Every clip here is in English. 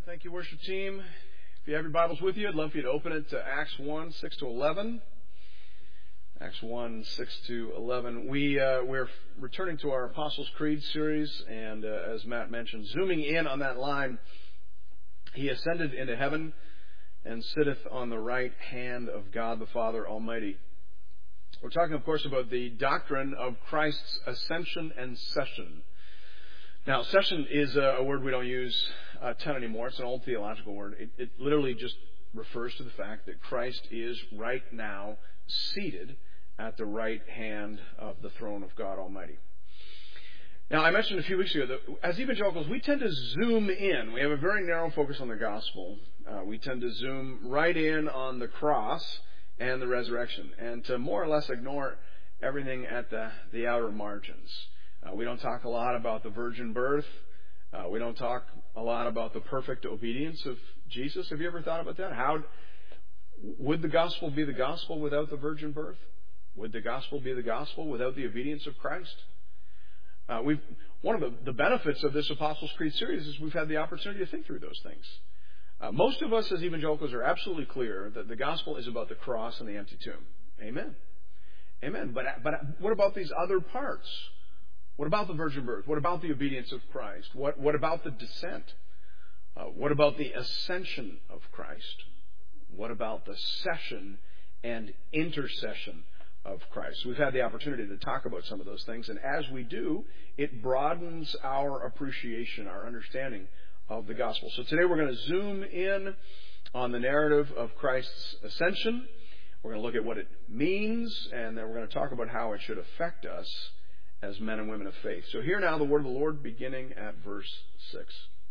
Thank you, worship team. If you have your Bibles with you, I'd love for you to open it to Acts 1, 6 to 11. Acts 1, 6 to 11. We're returning to our Apostles' Creed series, and as Matt mentioned, zooming in on that line, He ascended into heaven and sitteth on the right hand of God the Father Almighty. We're talking, of course, about the doctrine of Christ's ascension and session. Now, session is a word we don't use a ton anymore. It's an old theological word. It literally just refers to the fact that Christ is right now seated at the right hand of the throne of God Almighty. Now, I mentioned a few weeks ago that as evangelicals, we tend to zoom in. We have a very narrow focus on the gospel. We tend to zoom right in on the cross and the resurrection, and to more or less ignore everything at the outer margins. We don't talk a lot about the virgin birth. We don't talk a lot about the perfect obedience of Jesus. Have you ever thought about that? How would the gospel be the gospel without the virgin birth? Would the gospel be the gospel without the obedience of Christ? One of the benefits of this Apostles' Creed series is we've had the opportunity to think through those things. Most of us as evangelicals are absolutely clear that the gospel is about the cross and the empty tomb. Amen. Amen. But what about these other parts? What about the virgin birth? What about the obedience of Christ? What about the descent? What about the ascension of Christ? What about the session and intercession of Christ? We've had the opportunity to talk about some of those things, and as we do, it broadens our appreciation, our understanding of the gospel. So today we're going to zoom in on the narrative of Christ's ascension. We're going to look at what it means, and then we're going to talk about how it should affect us as men and women of faith. So hear now the word of the Lord beginning at verse 6.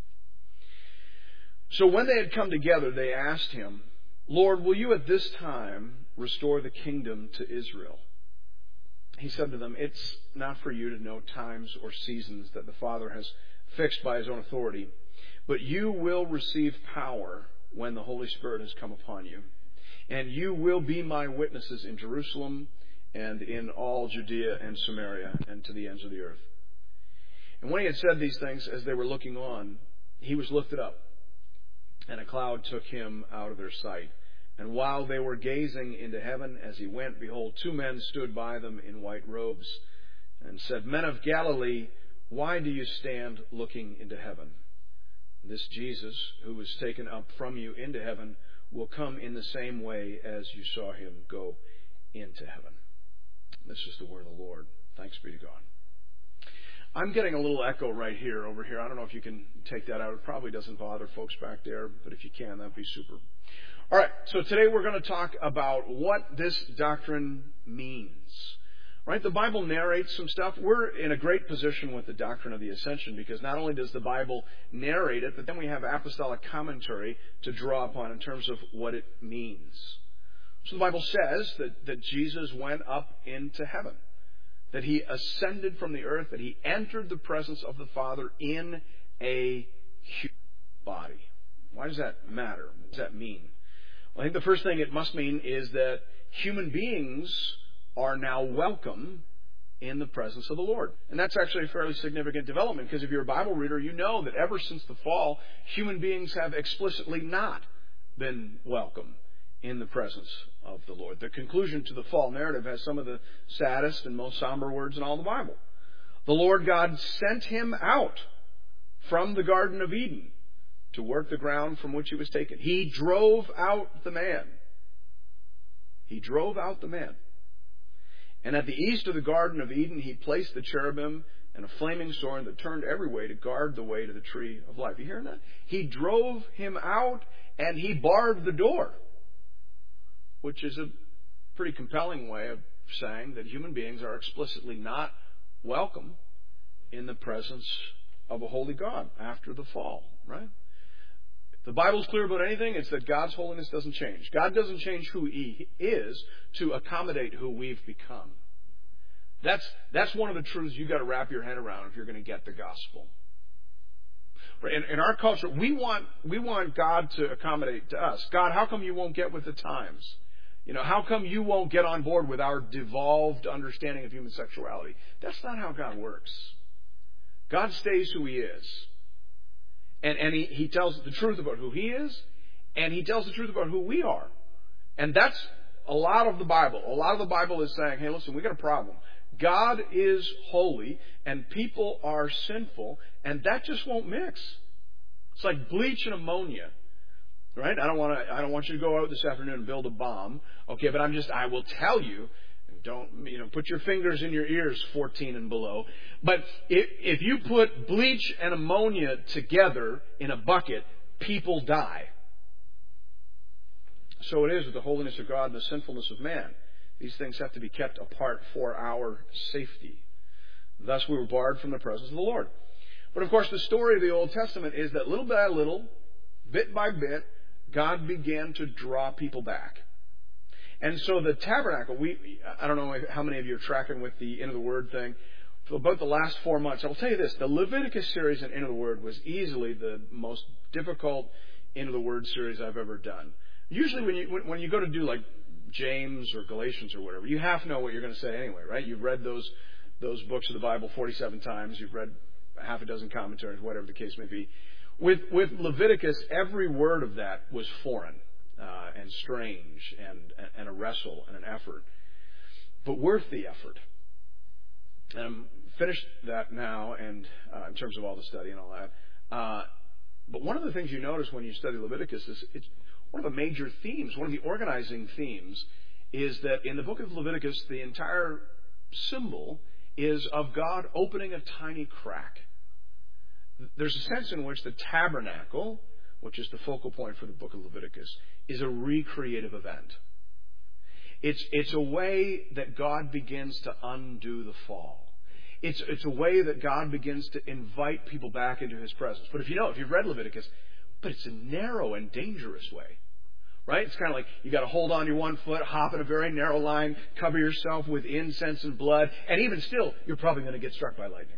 So when they had come together, they asked him, Lord, will you at this time restore the kingdom to Israel? He said to them, it's not for you to know times or seasons that the Father has fixed by his own authority, but you will receive power when the Holy Spirit has come upon you. And you will be my witnesses in Jerusalem and in all Judea and Samaria and to the ends of the earth. And when he had said these things, as they were looking on, he was lifted up, and a cloud took him out of their sight. And while they were gazing into heaven as he went, behold, two men stood by them in white robes, and said, Men of Galilee, why do you stand looking into heaven? This Jesus, who was taken up from you into heaven, will come in the same way as you saw him go into heaven. This is the word of the Lord. Thanks be to God. I'm getting a little echo right here, over here. I don't know if you can take that out. It probably doesn't bother folks back there, but if you can, that'd be super. All right, so today we're going to talk about what this doctrine means. Right? The Bible narrates some stuff. We're in a great position with the doctrine of the ascension because not only does the Bible narrate it, but then we have apostolic commentary to draw upon in terms of what it means. So the Bible says that Jesus went up into heaven, that he ascended from the earth, that he entered the presence of the Father in a human body. Why does that matter? What does that mean? Well, I think the first thing it must mean is that human beings are now welcome in the presence of the Lord. And that's actually a fairly significant development because if you're a Bible reader, you know that ever since the fall, human beings have explicitly not been welcome in the presence of the Lord. The conclusion to the fall narrative has some of the saddest and most somber words in all the Bible. The Lord God sent him out from the Garden of Eden to work the ground from which he was taken. He drove out the man. He drove out the man. And at the east of the Garden of Eden, he placed the cherubim and a flaming sword that turned every way to guard the way to the tree of life. You hearing that? He drove him out and he barred the door, which is a pretty compelling way of saying that human beings are explicitly not welcome in the presence of a holy God after the fall, right? If the Bible's clear about anything, it's that God's holiness doesn't change. God doesn't change who he is to accommodate who we've become. That's one of the truths you've got to wrap your head around if you're going to get the gospel. In our culture, we want God to accommodate to us. God, how come you won't get with the times? How come you won't get on board with our devolved understanding of human sexuality? That's not how God works. God stays who he is. And he tells the truth about who he is, and he tells the truth about who we are. And that's a lot of the Bible. A lot of the Bible is saying, hey, listen, we got a problem. God is holy, and people are sinful, and that just won't mix. It's like bleach and ammonia, right? I don't want you to go out this afternoon and build a bomb, okay? But I will tell you, don't put your fingers in your ears, 14 and below. But if you put bleach and ammonia together in a bucket, people die. So it is with the holiness of God and the sinfulness of man. These things have to be kept apart for our safety. Thus we were barred from the presence of the Lord. But of course the story of the Old Testament is that little by little, bit by bit, God began to draw people back. And so the tabernacle, I don't know how many of you are tracking with the Into the Word thing. For about the last 4 months, I will tell you this, the Leviticus series in Into the Word was easily the most difficult Into the Word series I've ever done. Usually when you go to do like James or Galatians or whatever, you half know what you're going to say anyway, right? You've read those books of the Bible 47 times. You've read half a dozen commentaries, whatever the case may be. With Leviticus, every word of that was foreign and strange and a wrestle and an effort, but worth the effort. And I'm finished that now, and in terms of all the study and all that. But one of the things you notice when you study Leviticus is it's one of the major themes, one of the organizing themes, is that in the book of Leviticus, the entire symbol is of God opening a tiny crack. There's a sense in which the tabernacle, which is the focal point for the book of Leviticus, is a recreative event. It's a way that God begins to undo the fall. It's a way that God begins to invite people back into His presence. But if you've read Leviticus, but it's a narrow and dangerous way. Right? It's kind of like you got to hold on your one foot, hop in a very narrow line, cover yourself with incense and blood, and even still, you're probably going to get struck by lightning.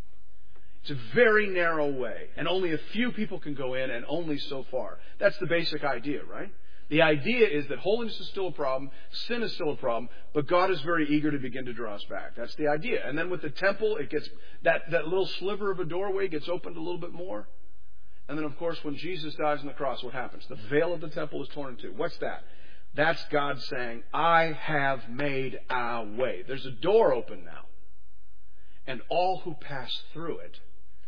It's a very narrow way, and only a few people can go in, and only so far. That's the basic idea, right? The idea is that holiness is still a problem, sin is still a problem, but God is very eager to begin to draw us back. That's the idea. And then with the temple, it gets that little sliver of a doorway gets opened a little bit more. And then, of course, when Jesus dies on the cross, what happens? The veil of the temple is torn in two. What's that? That's God saying, I have made a way. There's a door open now. And all who pass through it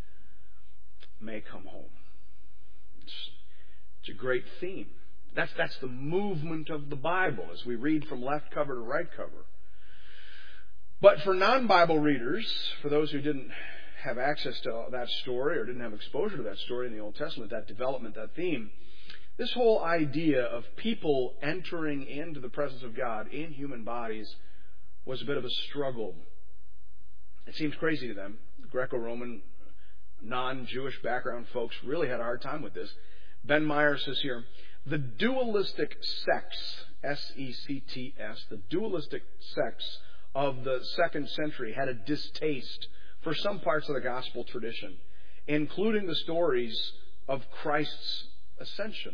may come home. It's a great theme. That's the movement of the Bible as we read from left cover to right cover. But for non-Bible readers, for those who didn't have access to that story or didn't have exposure to that story in the Old Testament, that development, that theme, this whole idea of people entering into the presence of God in human bodies was a bit of a struggle. It seems crazy to them. Greco-Roman, non-Jewish background folks really had a hard time with this. Ben Meyer says here, the dualistic sects, S-E-C-T-S, the dualistic sects of the 2nd century had a distaste for some parts of the gospel tradition, including the stories of Christ's ascension.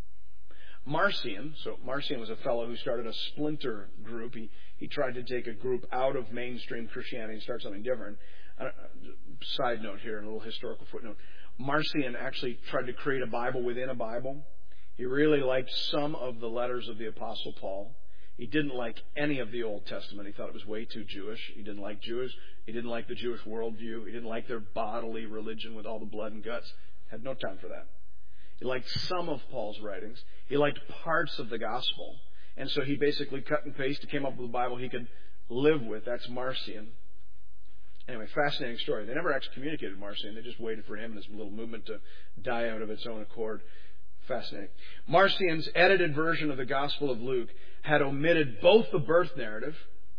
Marcion was a fellow who started a splinter group. He tried to take a group out of mainstream Christianity and start something different. Side note here, a little historical footnote. Marcion actually tried to create a Bible within a Bible. He really liked some of the letters of the Apostle Paul. He didn't like any of the Old Testament. He thought it was way too Jewish. He didn't like Jews. He didn't like the Jewish worldview. He didn't like their bodily religion with all the blood and guts. Had no time for that. He liked some of Paul's writings. He liked parts of the gospel. And so he basically cut and pasted, came up with a Bible he could live with. That's Marcion. Anyway, fascinating story. They never excommunicated Marcion. They just waited for him and his little movement to die out of its own accord. Fascinating. Marcion's edited version of the Gospel of Luke had omitted both the birth narrative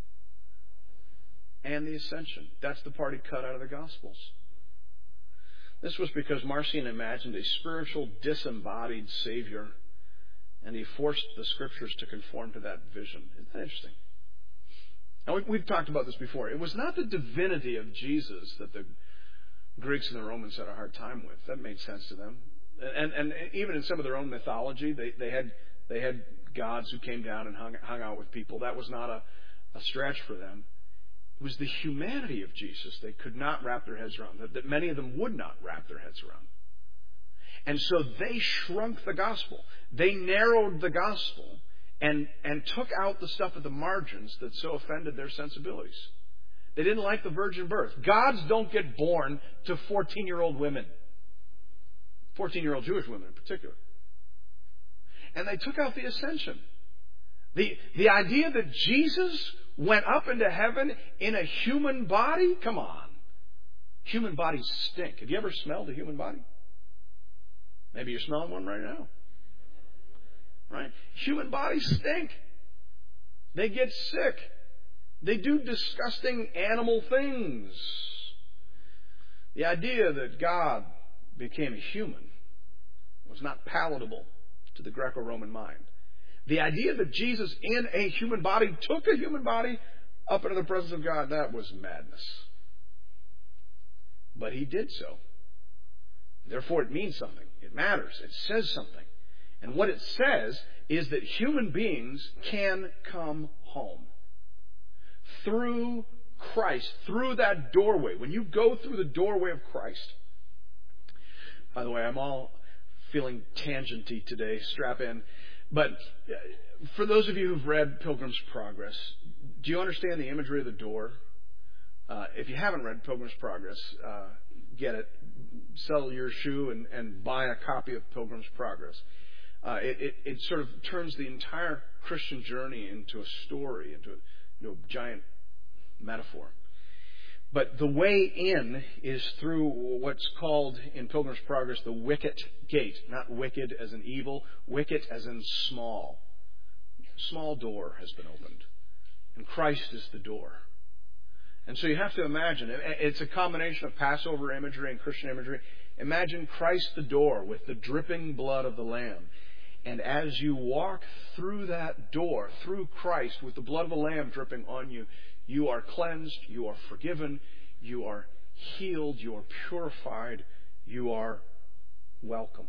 and the ascension. That's the part he cut out of the Gospels. This was because Marcion imagined a spiritual, disembodied Savior, and he forced the Scriptures to conform to that vision. Isn't that interesting? Now, we've talked about this before. It was not the divinity of Jesus that the Greeks and the Romans had a hard time with. That made sense to them. And even in some of their own mythology, they had gods who came down and hung out with people. That was not a stretch for them. It was the humanity of Jesus they could not wrap their heads around, that many of them would not wrap their heads around. And so they shrunk the gospel. They narrowed the gospel and took out the stuff at the margins that so offended their sensibilities. They didn't like the virgin birth. Gods don't get born to 14-year-old women. 14-year-old Jewish women in particular. And they took out the ascension. The idea that Jesus went up into heaven in a human body? Come on. Human bodies stink. Have you ever smelled a human body? Maybe you're smelling one right now. Right? Human bodies stink. They get sick. They do disgusting animal things. The idea that God became a human was not palatable to the Greco-Roman mind. The idea that Jesus in a human body took a human body up into the presence of God, that was madness. But he did so. Therefore, it means something. It matters. It says something. And what it says is that human beings can come home. Through Christ, through that doorway. When you go through the doorway of Christ. By the way, I'm all feeling tangenty today. Strap in. But for those of you who've read Pilgrim's Progress, do you understand the imagery of the door? If you haven't read Pilgrim's Progress, get it. Sell your shoe and buy a copy of Pilgrim's Progress. It sort of turns the entire Christian journey into a story, into a giant metaphor. But the way in is through what's called in Pilgrim's Progress the wicket gate. Not wicked as in evil, wicket as in small. Small door has been opened. And Christ is the door. And so you have to imagine, it's a combination of Passover imagery and Christian imagery. Imagine Christ the door with the dripping blood of the Lamb. And as you walk through that door, through Christ, with the blood of the Lamb dripping on you, you are cleansed, you are forgiven, you are healed, you are purified, you are welcome.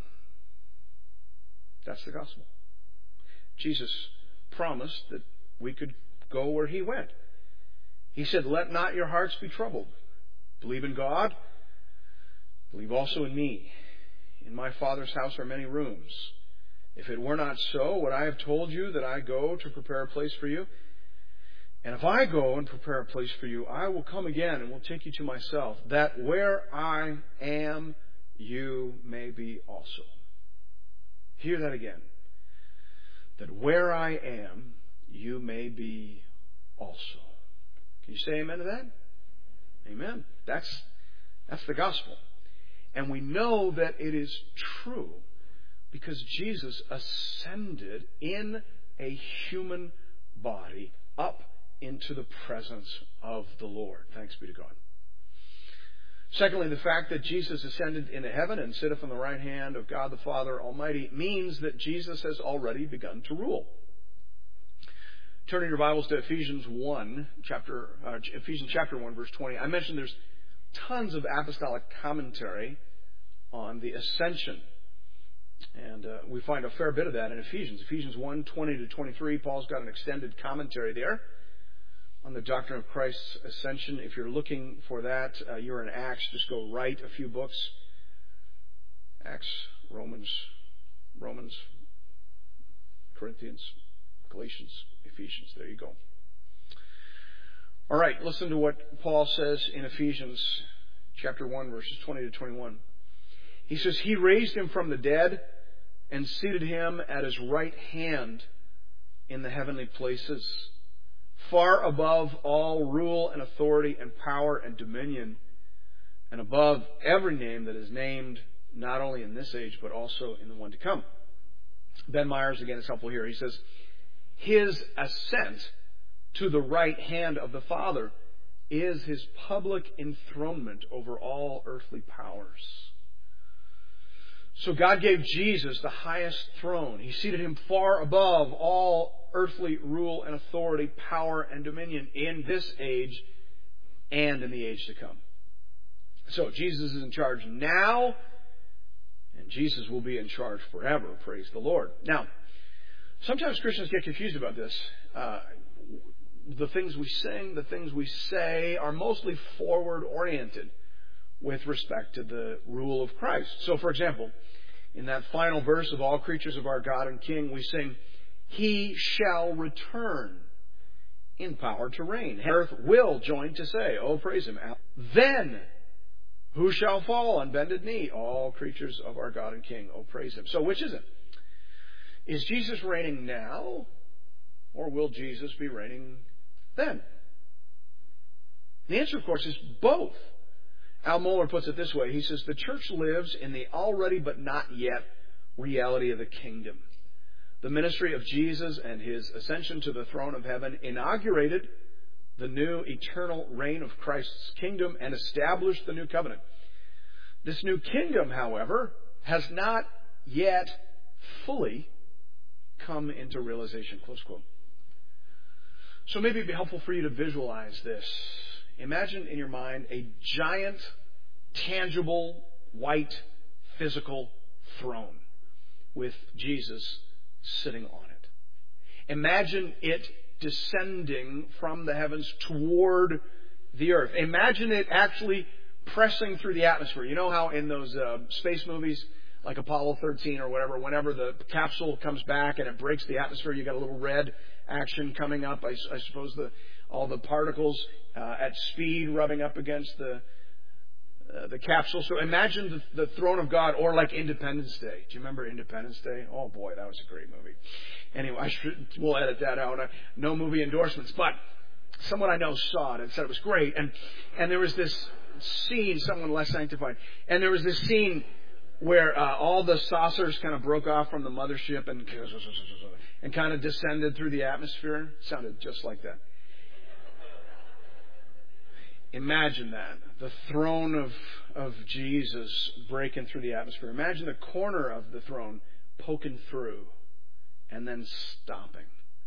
That's the gospel. Jesus promised that we could go where he went. He said, "Let not your hearts be troubled. Believe in God. Believe also in me. In my Father's house are many rooms. If it were not so, would I have told you that I go to prepare a place for you? And if I go and prepare a place for you, I will come again and will take you to myself, that where I am, you may be also." Hear that again. That where I am, you may be also. Can you say amen to that? Amen. That's the gospel. And we know that it is true because Jesus ascended in a human body up into the presence of the Lord. Thanks be to God. Secondly, the fact that Jesus ascended into heaven and sitteth on the right hand of God the Father Almighty means that Jesus has already begun to rule. Turning your Bibles to Ephesians chapter 1, verse 20. I mentioned there's tons of apostolic commentary on the ascension. And we find a fair bit of that in Ephesians. Ephesians 1, 20 to 23, Paul's got an extended commentary there on the doctrine of Christ's ascension. If you're looking for that, you're in Acts. Just go right a few books. Acts, Romans, Corinthians, Galatians, Ephesians. There you go. All right, listen to what Paul says in Ephesians chapter 1, verses 20 to 21. He says, "He raised him from the dead and seated him at his right hand in the heavenly places, far above all rule and authority and power and dominion, and above every name that is named, not only in this age, but also in the one to come." Ben Myers, again, is helpful here. He says, "His ascent to the right hand of the Father is his public enthronement over all earthly powers." So God gave Jesus the highest throne. He seated him far above all earthly rule and authority, power and dominion in this age and in the age to come. So Jesus is in charge now, and Jesus will be in charge forever. Praise the Lord. Now, sometimes Christians get confused about this. The things we sing, the things we say are mostly forward-oriented with respect to the rule of Christ. So, for example, In that final verse of All Creatures of Our God and King, we sing, He shall return in power to reign. Earth will join to say, oh, praise Him. Then who shall fall on bended knee? All creatures of our God and King, oh, praise Him. So which is it? Is Jesus reigning now, or will Jesus be reigning then? The answer, of course, is both. Al Mohler puts it this way. He says, the church lives in the already but not yet reality of the kingdom. The ministry of Jesus and His ascension to the throne of heaven inaugurated the new eternal reign of Christ's kingdom and established the new covenant. This new kingdom, however, has not yet fully come into realization. Close quote. So maybe it'd be helpful for you to visualize this. Imagine in your mind a giant, tangible, white, physical throne with Jesus sitting on it. Imagine it descending from the heavens toward the earth. Imagine it actually pressing through the atmosphere. You know how in those space movies, like Apollo 13 or whatever, whenever the capsule comes back and it breaks the atmosphere, you got a little red action coming up. I suppose all the particles at speed rubbing up against the capsule. So imagine the throne of God, or like Independence Day. Do you remember Independence Day? Oh boy, that was a great movie. Anyway, we'll edit that out. No movie endorsements, but someone I know saw it and said it was great. And there was this scene, someone less sanctified, and there was this scene where all the saucers kind of broke off from the mothership and kind of descended through the atmosphere. It sounded just like that. Imagine that. The throne of Jesus breaking through the atmosphere. Imagine the corner of the throne poking through and then stopping.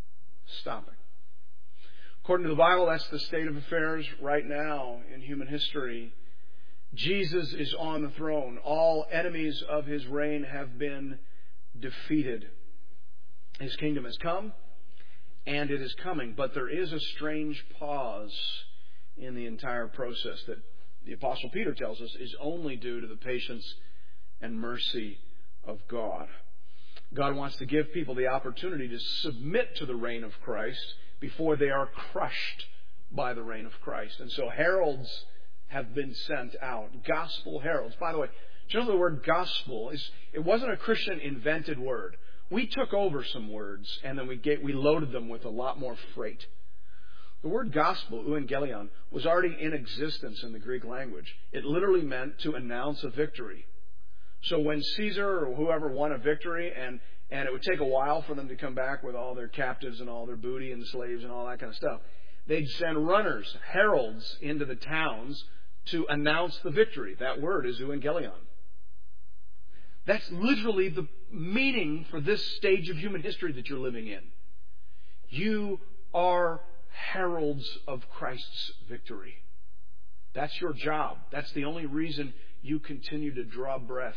According to the Bible, that's the state of affairs right now in human history. Jesus is on the throne. All enemies of His reign have been defeated. His kingdom has come, and it is coming. But there is a strange pause in the entire process that the Apostle Peter tells us is only due to the patience and mercy of God. God wants to give people the opportunity to submit to the reign of Christ before they are crushed by the reign of Christ. And so heralds have been sent out. Gospel heralds. By the way, do you know the word gospel it wasn't a Christian invented word. We took over some words and then we loaded them with a lot more freight. The word gospel, euangelion, was already in existence in the Greek language. It literally meant to announce a victory. So when Caesar or whoever won a victory, and it would take a while for them to come back with all their captives and all their booty and slaves and all that kind of stuff, they'd send runners, heralds, into the towns to announce the victory. That word is euangelion. That's literally the meaning for this stage of human history that you're living in. You are heralds of Christ's victory. That's your job. That's the only reason you continue to draw breath.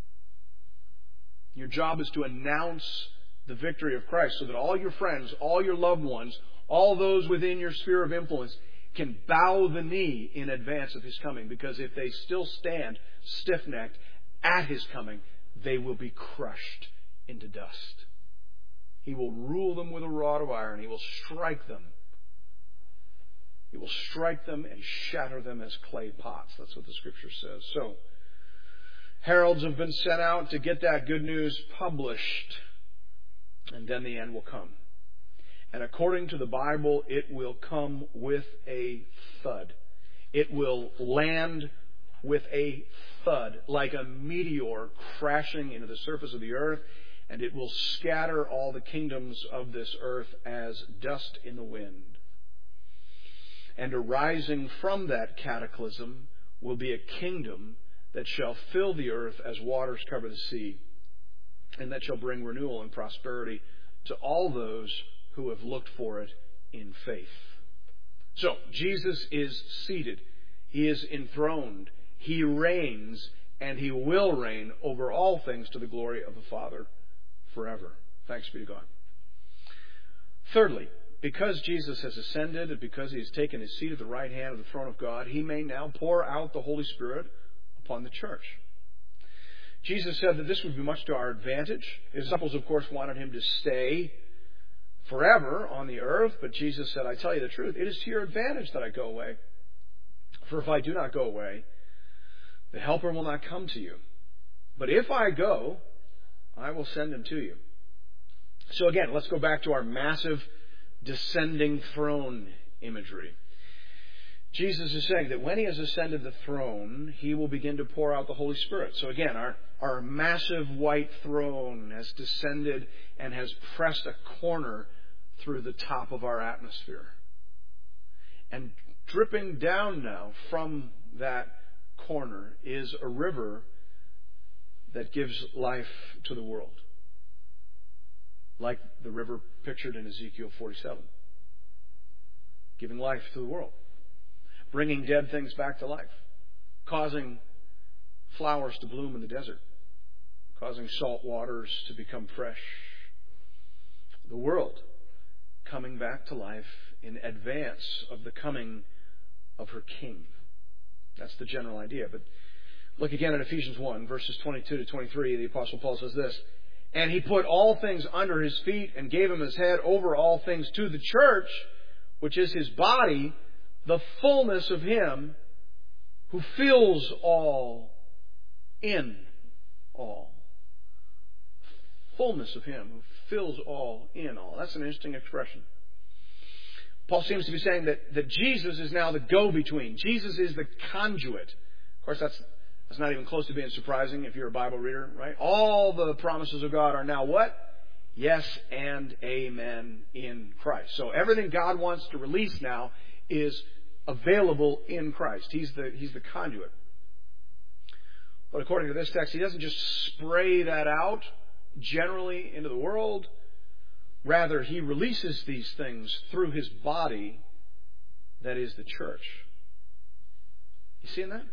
Your job is to announce the victory of Christ so that all your friends, all your loved ones, all those within your sphere of influence can bow the knee in advance of His coming. Because if they still stand stiff-necked at His coming, they will be crushed into dust. He will rule them with a rod of iron. He will strike them. He will strike them and shatter them as clay pots. That's what the Scripture says. So, heralds have been sent out to get that good news published. And then the end will come. And according to the Bible, it will come with a thud. It will land with a thud, like a meteor crashing into the surface of the earth, and it will scatter all the kingdoms of this earth as dust in the wind. And arising from that cataclysm will be a kingdom that shall fill the earth as waters cover the sea, and that shall bring renewal and prosperity to all those who have looked for it in faith. So, Jesus is seated. He is enthroned. He reigns, and He will reign over all things to the glory of the Father forever. Thanks be to God. Thirdly, because Jesus has ascended and because He has taken His seat at the right hand of the throne of God, He may now pour out the Holy Spirit upon the church. Jesus said that this would be much to our advantage. His disciples, of course, wanted him to stay forever on the earth, but Jesus said, I tell you the truth, it is to your advantage that I go away. For if I do not go away, the Helper will not come to you. But if I go, I will send him to you. So again, let's go back to our massive descending throne imagery. Jesus is saying that when he has ascended the throne, he will begin to pour out the Holy Spirit. So again, our massive white throne has descended and has pressed a corner through the top of our atmosphere. And dripping down now from that corner is a river that gives life to the world. Like the river pictured in Ezekiel 47. Giving life to the world. Bringing dead things back to life. Causing flowers to bloom in the desert. Causing salt waters to become fresh. The world coming back to life in advance of the coming of her King. That's the general idea. But look again at Ephesians 1, verses 22 to 23. The Apostle Paul says this, and he put all things under his feet and gave him his head over all things to the church, which is his body, the fullness of him who fills all in all. Fullness of him who fills all in all. That's an interesting expression. Paul seems to be saying that Jesus is now the go-between. Jesus is the conduit. Of course, that's not even close to being surprising if you're a Bible reader, right? All the promises of God are now what? Yes and amen in Christ. So everything God wants to release now is available in Christ. He's the conduit. But according to this text, he doesn't just spray that out generally into the world. Rather, he releases these things through his body, that is the church. You seeing that?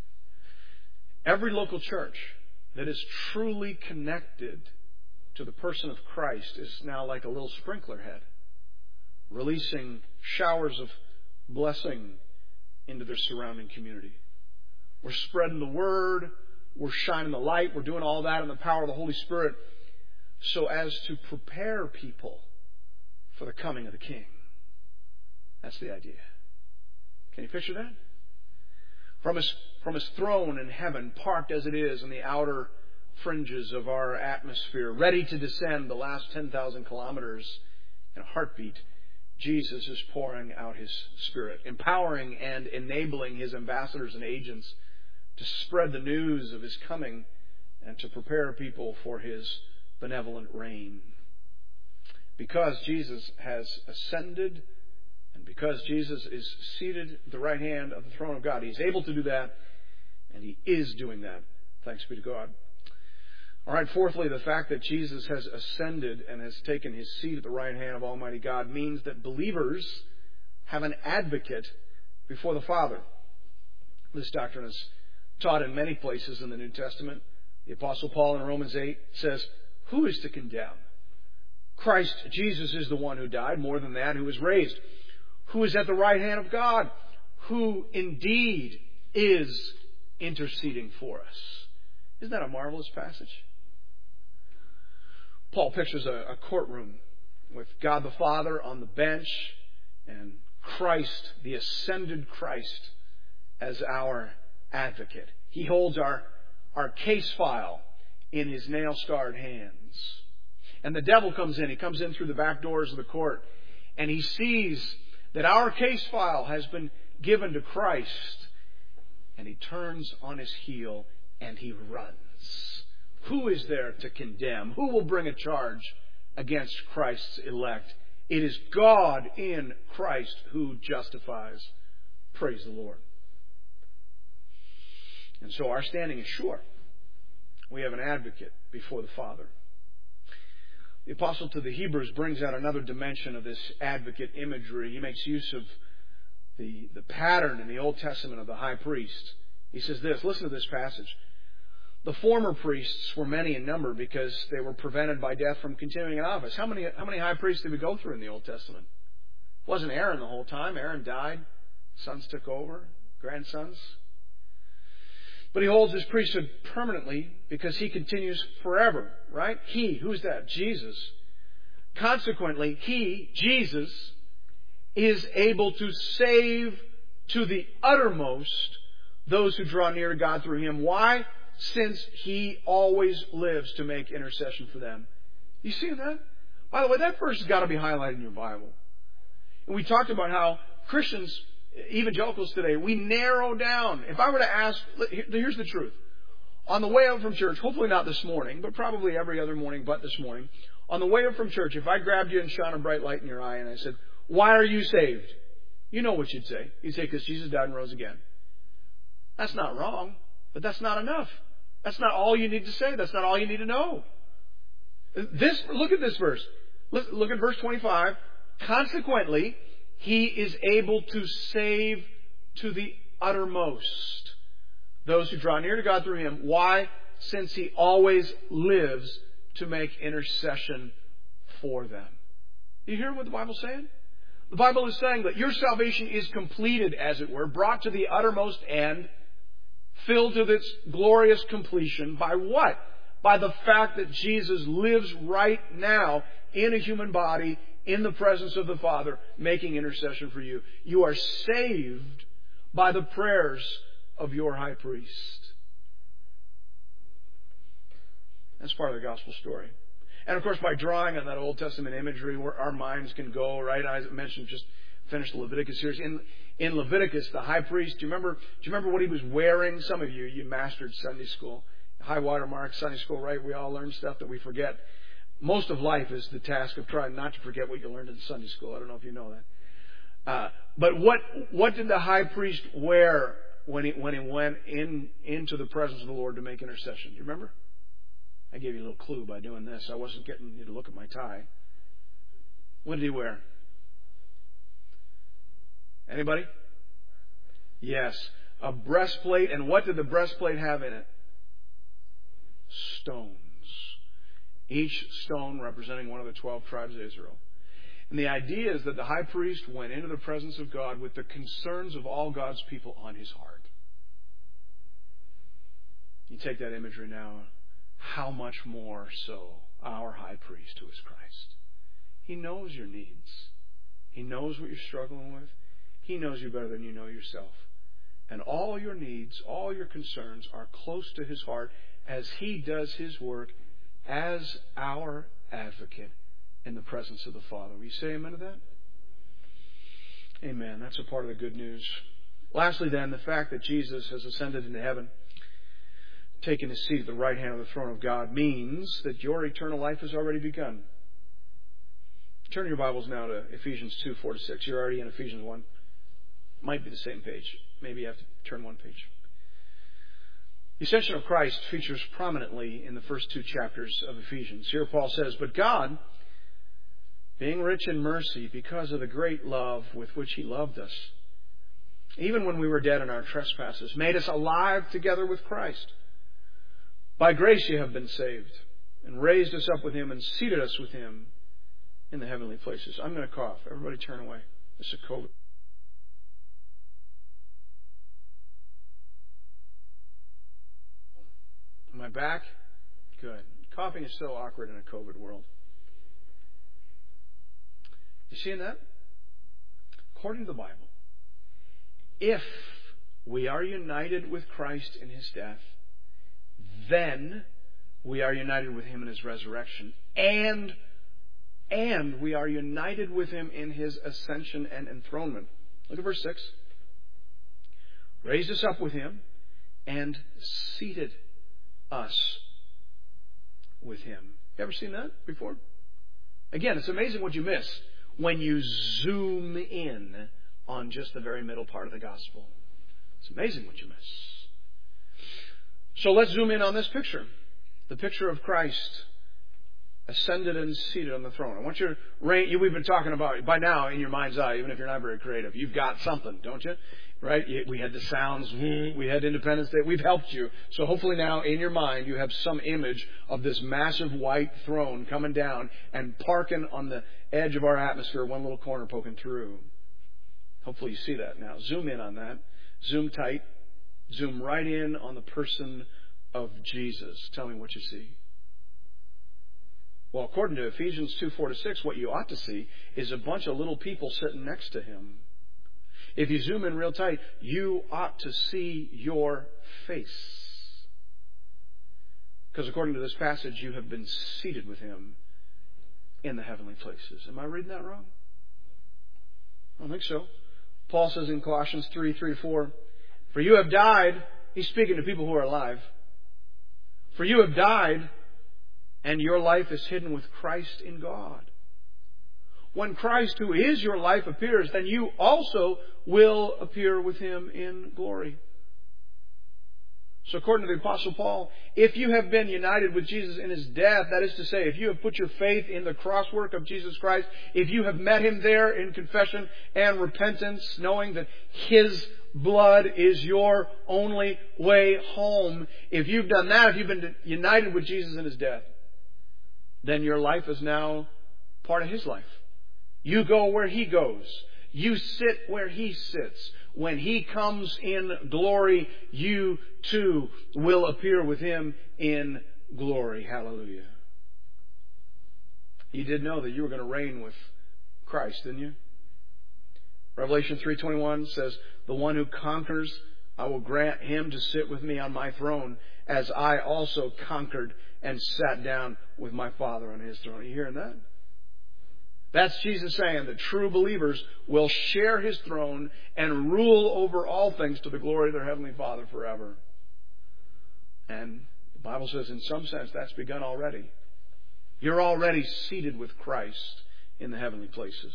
Every local church that is truly connected to the person of Christ is now like a little sprinkler head, releasing showers of blessing into their surrounding community. We're spreading the word, we're shining the light, we're doing all that in the power of the Holy Spirit so as to prepare people for the coming of the King. That's the idea. Can you picture that? From his throne in heaven, parked as it is in the outer fringes of our atmosphere, ready to descend the last 10,000 kilometers in a heartbeat, Jesus is pouring out his Spirit, empowering and enabling his ambassadors and agents to spread the news of his coming and to prepare people for his benevolent reign. Because Jesus has ascended and because Jesus is seated at the right hand of the throne of God, he's able to do that, and he is doing that. Thanks be to God. All right, fourthly, the fact that Jesus has ascended and has taken his seat at the right hand of Almighty God means that believers have an advocate before the Father. This doctrine is taught in many places in the New Testament. The Apostle Paul in Romans 8 says, who is to condemn? Christ Jesus is the one who died, more than that, who was raised, who is at the right hand of God, who indeed is interceding for us. Isn't that a marvelous passage? Paul pictures a courtroom with God the Father on the bench and Christ, the ascended Christ, as our advocate. He holds our case file in his nail-scarred hands. And the devil comes in. He comes in through the back doors of the court, and he sees that our case file has been given to Christ, and he turns on his heel and he runs. Who is there to condemn? Who will bring a charge against Christ's elect? It is God in Christ who justifies. Praise the Lord. And so our standing is sure. We have an advocate before the Father. The Apostle to the Hebrews brings out another dimension of this advocate imagery. He makes use of the pattern in the Old Testament of the high priest. He says this, listen to this passage. The former priests were many in number because they were prevented by death from continuing in office. How many high priests did we go through in the Old Testament? It wasn't Aaron the whole time. Aaron died. Sons took over. Grandsons. But He holds His priesthood permanently because He continues forever, right? He, who's that? Jesus. Consequently, He, Jesus, is able to save to the uttermost those who draw near to God through Him. Why? Since He always lives to make intercession for them. You see that? By the way, that verse has got to be highlighted in your Bible. And we talked about how Christians, evangelicals today, we narrow down. If I were to ask, here's the truth. On the way out from church, hopefully not this morning, but probably every other morning but this morning, on the way out from church, if I grabbed you and shone a bright light in your eye and I said, why are you saved? You know what you'd say. You'd say, because Jesus died and rose again. That's not wrong, but that's not enough. That's not all you need to say. That's not all you need to know. Look at this verse. Look at verse 25. Consequently, He is able to save to the uttermost those who draw near to God through Him. Why? Since He always lives to make intercession for them. You hear what the Bible's saying? The Bible is saying that your salvation is completed, as it were, brought to the uttermost end, filled to its glorious completion by what? By the fact that Jesus lives right now in a human body, in the presence of the Father, making intercession for you. You are saved by the prayers of your high priest. That's part of the gospel story. And of course, by drawing on that Old Testament imagery, where our minds can go, right? I mentioned, just finished the Leviticus series. In Leviticus, the high priest, do you remember what he was wearing? Some of you mastered Sunday school. High water mark, Sunday school, right? We all learn stuff that we forget. Most of life is the task of trying not to forget what you learned in Sunday school. I don't know if you know that. But what did the high priest wear when he went into the presence of the Lord to make intercession? Do you remember? I gave you a little clue by doing this. I wasn't getting you to look at my tie. What did he wear? Anybody? Yes. A breastplate. And what did the breastplate have in it? Stones. Each stone representing one of the 12 tribes of Israel. And the idea is that the high priest went into the presence of God with the concerns of all God's people on his heart. You take that imagery now. How much more so our high priest, who is Christ. He knows your needs. He knows what you're struggling with. He knows you better than you know yourself. And all your needs, all your concerns are close to His heart as He does His work as our advocate in the presence of the Father. Will you say amen to that? Amen. That's a part of the good news. Lastly then, the fact that Jesus has ascended into heaven, taken His seat at the right hand of the throne of God, means that your eternal life has already begun. Turn your Bibles now to Ephesians 2, 4-6. You're already in Ephesians 1. Might be the same page. Maybe you have to turn one page. The ascension of Christ features prominently in the first two chapters of Ephesians. Here Paul says, "But God, being rich in mercy, because of the great love with which He loved us, even when we were dead in our trespasses, made us alive together with Christ. By grace you have been saved, and raised us up with Him, and seated us with Him in the heavenly places." I'm going to cough. Everybody turn away. This is COVID. Am I back? Good. Coughing is so awkward in a COVID world. You seeing that? According to the Bible, if we are united with Christ in His death, then we are united with Him in His resurrection, and we are united with Him in His ascension and enthronement. Look at verse 6. Raised us up with Him and seated us with Him. You ever seen that before? Again, it's amazing what you miss when you zoom in on just the very middle part of the gospel. It's amazing what you miss. So let's zoom in on this picture. The picture of Christ ascended and seated on the throne. I want you to we've been talking about, by now, in your mind's eye, even if you're not very creative, you've got something, don't you? Right? We had the sounds, we had Independence Day, we've helped you. So hopefully now, in your mind, you have some image of this massive white throne coming down and parking on the edge of our atmosphere, one little corner poking through. Hopefully you see that now. Zoom in on that. Zoom tight. Zoom right in on the person of Jesus. Tell me what you see. Well, according to Ephesians 2:4-6, what you ought to see is a bunch of little people sitting next to him. If you zoom in real tight, you ought to see your face. Because according to this passage, you have been seated with him in the heavenly places. Am I reading that wrong? I don't think so. Paul says in Colossians 3:3-4, for you have died. He's speaking to people who are alive. For you have died, and your life is hidden with Christ in God. When Christ, who is your life, appears, then you also will appear with him in glory. So according to the Apostle Paul, if you have been united with Jesus in his death, that is to say, if you have put your faith in the cross work of Jesus Christ, if you have met him there in confession and repentance, knowing that his blood is your only way home, if you've done that, if you've been united with Jesus in his death, then your life is now part of his life. You go where he goes. You sit where he sits. When he comes in glory, you too will appear with him in glory. Hallelujah. You did know that you were going to reign with Christ, didn't you? Revelation 3:21 says, the one who conquers, I will grant him to sit with me on my throne, as I also conquered and sat down with my Father on his throne. Are you hearing that? That's Jesus saying that true believers will share his throne and rule over all things to the glory of their Heavenly Father forever. And the Bible says in some sense that's begun already. You're already seated with Christ in the heavenly places.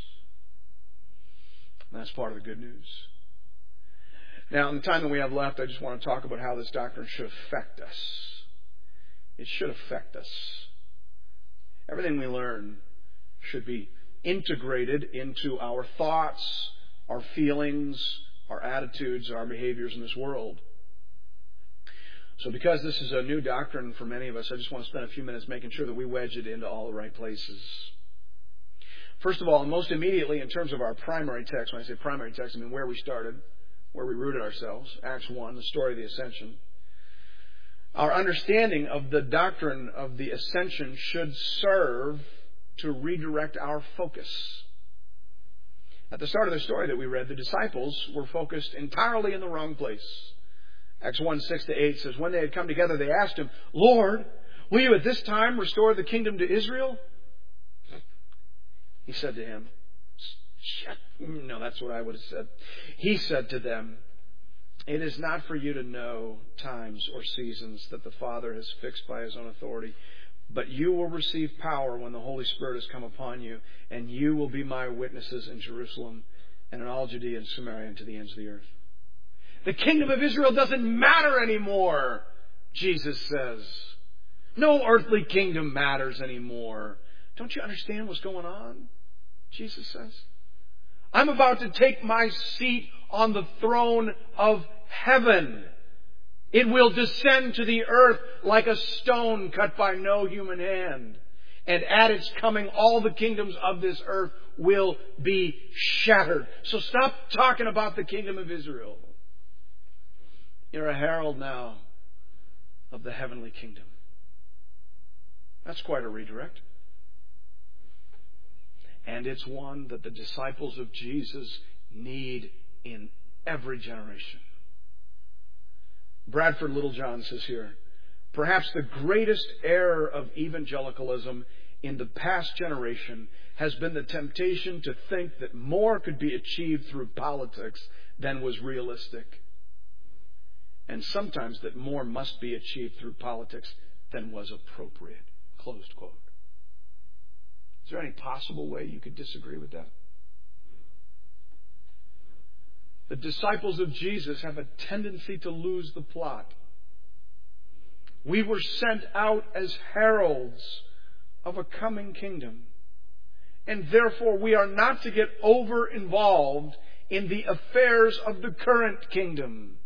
And that's part of the good news. Now, in the time that we have left, I just want to talk about how this doctrine should affect us. It should affect us. Everything we learn should be integrated into our thoughts, our feelings, our attitudes, our behaviors in this world. So because this is a new doctrine for many of us, I just want to spend a few minutes making sure that we wedge it into all the right places. First of all, and most immediately in terms of our primary text, when I say primary text, I mean where we started, where we rooted ourselves, Acts 1, the story of the ascension. Our understanding of the doctrine of the ascension should serve to redirect our focus. At the start of the story that we read, the disciples were focused entirely in the wrong place. Acts 1:6-8 says, when they had come together, they asked him, Lord, will you at this time restore the kingdom to Israel? He said to him, no, that's what I would have said. He said to them, it is not for you to know times or seasons that the Father has fixed by his own authority, but you will receive power when the Holy Spirit has come upon you, and you will be my witnesses in Jerusalem and in all Judea and Samaria and to the ends of the earth. The kingdom of Israel doesn't matter anymore, Jesus says. No earthly kingdom matters anymore. Don't you understand what's going on? Jesus says. I'm about to take my seat on the throne of heaven. It will descend to the earth like a stone cut by no human hand. And at its coming, all the kingdoms of this earth will be shattered. So stop talking about the kingdom of Israel. You're a herald now of the heavenly kingdom. That's quite a redirect. And it's one that the disciples of Jesus need in every generation. Bradford Littlejohn says here, perhaps the greatest error of evangelicalism in the past generation has been the temptation to think that more could be achieved through politics than was realistic. And sometimes that more must be achieved through politics than was appropriate. Closed quote. Is there any possible way you could disagree with that? The disciples of Jesus have a tendency to lose the plot. We were sent out as heralds of a coming kingdom. And therefore we are not to get over-involved in the affairs of the current kingdom.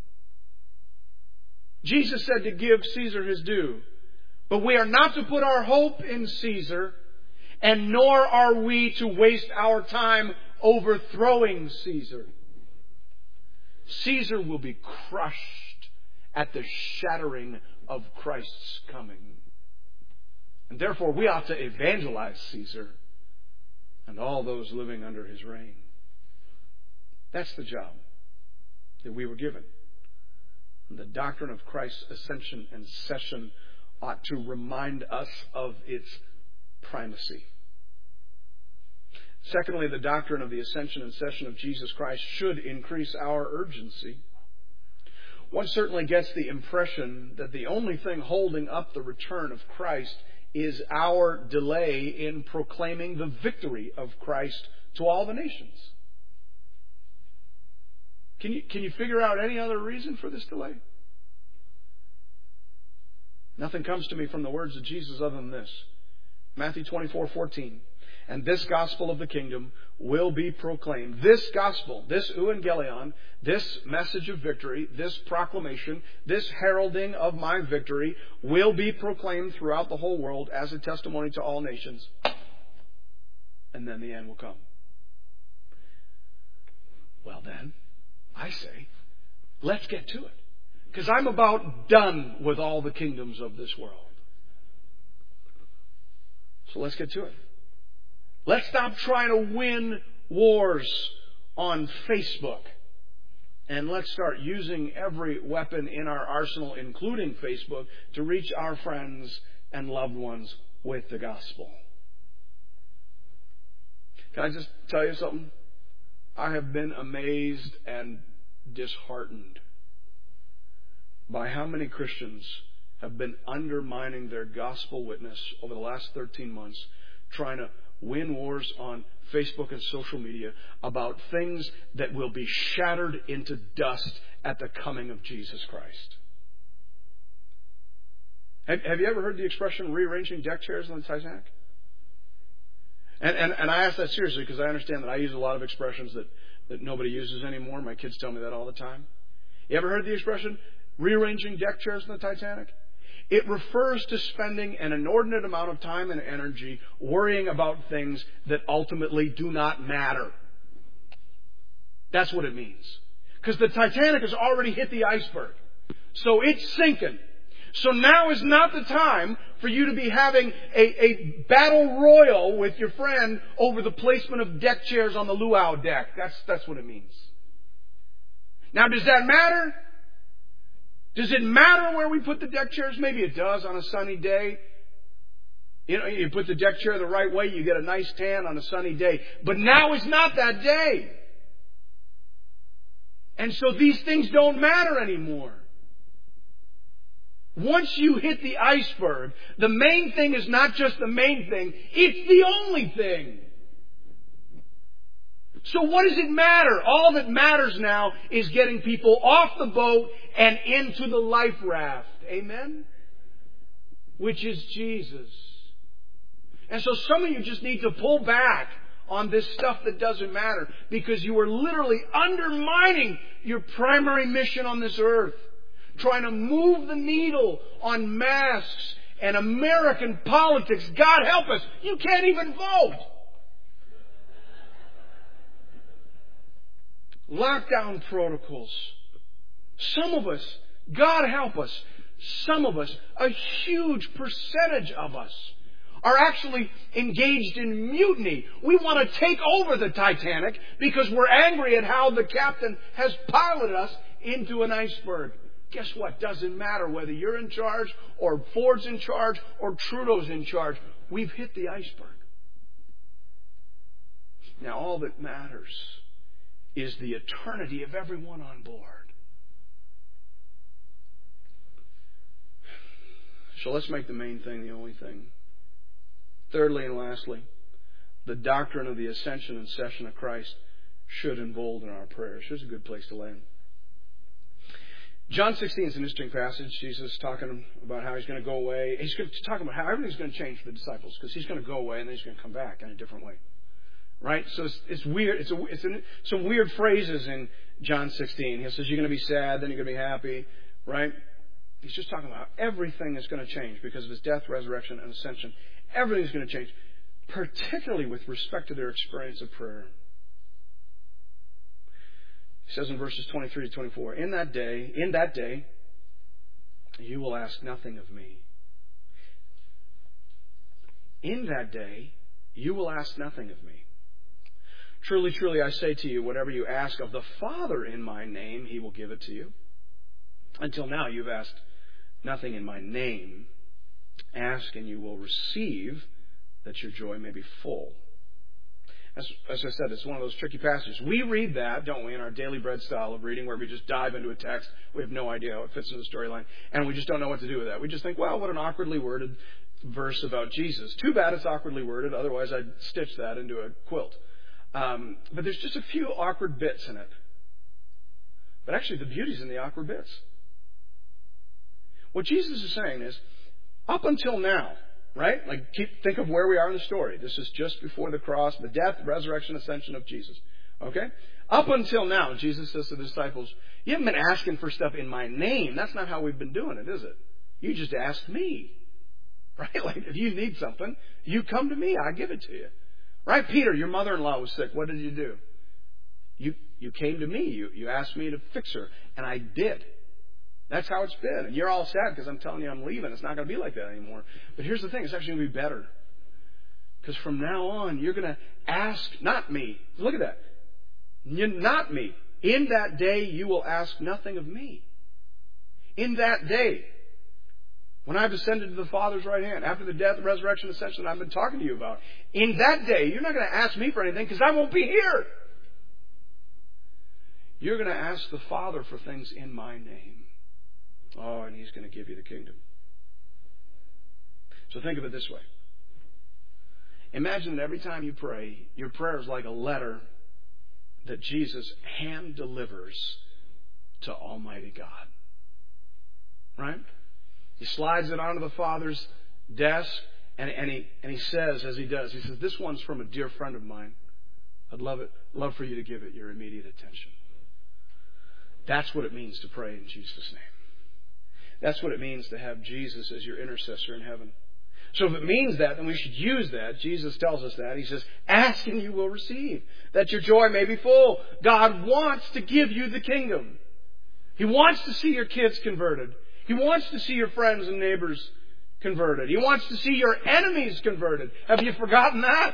Jesus said to give Caesar his due. But we are not to put our hope in Caesar, and nor are we to waste our time overthrowing Caesar. Caesar will be crushed at the shattering of Christ's coming. And therefore we ought to evangelize Caesar and all those living under his reign. That's the job that we were given. And the doctrine of Christ's ascension and session ought to remind us of its primacy. Secondly, the doctrine of the ascension and session of Jesus Christ should increase our urgency. One certainly gets the impression that the only thing holding up the return of Christ is our delay in proclaiming the victory of Christ to all the nations. Can you figure out any other reason for this delay? Nothing comes to me from the words of Jesus other than this. Matthew 24:14. And this gospel of the kingdom will be proclaimed. This gospel, this euangelion, this message of victory, this proclamation, this heralding of my victory will be proclaimed throughout the whole world as a testimony to all nations. And then the end will come. Well then, I say, let's get to it. Because I'm about done with all the kingdoms of this world. So let's get to it. Let's stop trying to win wars on Facebook. And let's start using every weapon in our arsenal, including Facebook, to reach our friends and loved ones with the gospel. Can I just tell you something? I have been amazed and disheartened by how many Christians have been undermining their gospel witness over the last 13 months, trying to win wars on Facebook and social media about things that will be shattered into dust at the coming of Jesus Christ. Have you ever heard the expression rearranging deck chairs on the Titanic? And I ask that seriously because I understand that I use a lot of expressions that nobody uses anymore. My kids tell me that all the time. You ever heard the expression rearranging deck chairs on the Titanic? It refers to spending an inordinate amount of time and energy worrying about things that ultimately do not matter. That's what it means. Because the Titanic has already hit the iceberg. So it's sinking. So now is not the time for you to be having a battle royal with your friend over the placement of deck chairs on the luau deck. That's what it means. Now, does that matter? Does it matter where we put the deck chairs? Maybe it does on a sunny day. You put the deck chair the right way, you get a nice tan on a sunny day. But now is not that day. And so these things don't matter anymore. Once you hit the iceberg, the main thing is not just the main thing, it's the only thing. So what does it matter? All that matters now is getting people off the boat and into the life raft. Amen? Which is Jesus. And so some of you just need to pull back on this stuff that doesn't matter because you are literally undermining your primary mission on this earth. Trying to move the needle on masks and American politics. God help us, you can't even vote. Lockdown protocols. Some of us, God help us, some of us, a huge percentage of us, are actually engaged in mutiny. We want to take over the Titanic because we're angry at how the captain has piloted us into an iceberg. Guess what? Doesn't matter whether you're in charge or Ford's in charge or Trudeau's in charge. We've hit the iceberg. Now all that matters is the eternity of everyone on board. So let's make the main thing the only thing. Thirdly and lastly, the doctrine of the ascension and session of Christ should embolden our prayers. Here's a good place to land. John 16 is an interesting passage. Jesus is talking about how He's going to go away. He's talking about how everything's going to change for the disciples because He's going to go away and then He's going to come back in a different way. Right? So it's weird. It's some weird phrases in John 16. He says you're going to be sad, then you're going to be happy. Right? He's just talking about how everything is going to change because of His death, resurrection, and ascension. Everything's going to change, particularly with respect to their experience of prayer. He says in verses 23 to 24, in that day, you will ask nothing of me. In that day, you will ask nothing of me. Truly, truly, I say to you, whatever you ask of the Father in my name, He will give it to you. Until now, you've asked nothing in my name. Ask and you will receive, that your joy may be full. As I said, it's one of those tricky passages. We read that, don't we, in our daily bread style of reading, where we just dive into a text. We have no idea how it fits into the storyline, and we just don't know what to do with that. We just think, well, what an awkwardly worded verse about Jesus. Too bad it's awkwardly worded, otherwise I'd stitch that into a quilt. But there's just a few awkward bits in it. But actually, the beauty's in the awkward bits. What Jesus is saying is, up until now, right? Think of where we are in the story. This is just before the cross, the death, resurrection, ascension of Jesus. Okay? Up until now, Jesus says to the disciples, you haven't been asking for stuff in my name. That's not how we've been doing it, is it? You just ask me. Right? If you need something, you come to me. I give it to you. Right? Peter, your mother-in-law was sick. What did you do? You came to me. You asked me to fix her. And I did. That's how it's been. And you're all sad because I'm telling you I'm leaving. It's not going to be like that anymore. But here's the thing. It's actually going to be better. Because from now on, you're going to ask not me. Look at that. Not me. In that day, you will ask nothing of me. In that day, when I've ascended to the Father's right hand, after the death, resurrection, ascension I've been talking to you about, in that day, you're not going to ask me for anything because I won't be here. You're going to ask the Father for things in my name. Oh, and He's going to give you the kingdom. So think of it this way. Imagine that every time you pray, your prayer is like a letter that Jesus hand delivers to Almighty God. Right? He slides it onto the Father's desk, and he says, as he does, he says, this one's from a dear friend of mine. I'd love for you to give it your immediate attention. That's what it means to pray in Jesus' name. That's what it means to have Jesus as your intercessor in heaven. So if it means that, then we should use that. Jesus tells us that. He says, ask and you will receive, that your joy may be full. God wants to give you the kingdom. He wants to see your kids converted. He wants to see your friends and neighbors converted. He wants to see your enemies converted. Have you forgotten that?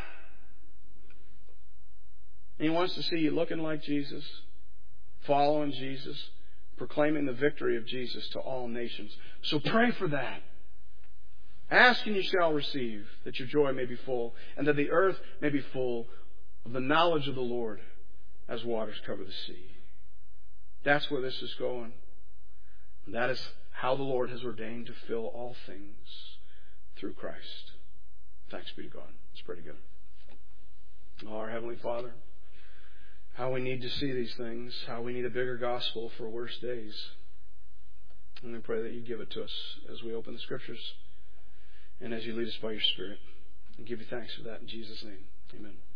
And He wants to see you looking like Jesus, following Jesus, proclaiming the victory of Jesus to all nations. So pray for that. Ask and you shall receive, that your joy may be full, and that the earth may be full of the knowledge of the Lord as waters cover the sea. That's where this is going. And that is how the Lord has ordained to fill all things through Christ. Thanks be to God. Let's pray together. Oh, our Heavenly Father, how we need to see these things, how we need a bigger gospel for worse days. And we pray that you give it to us as we open the Scriptures and as you lead us by your Spirit. And give you thanks for that in Jesus' name. Amen.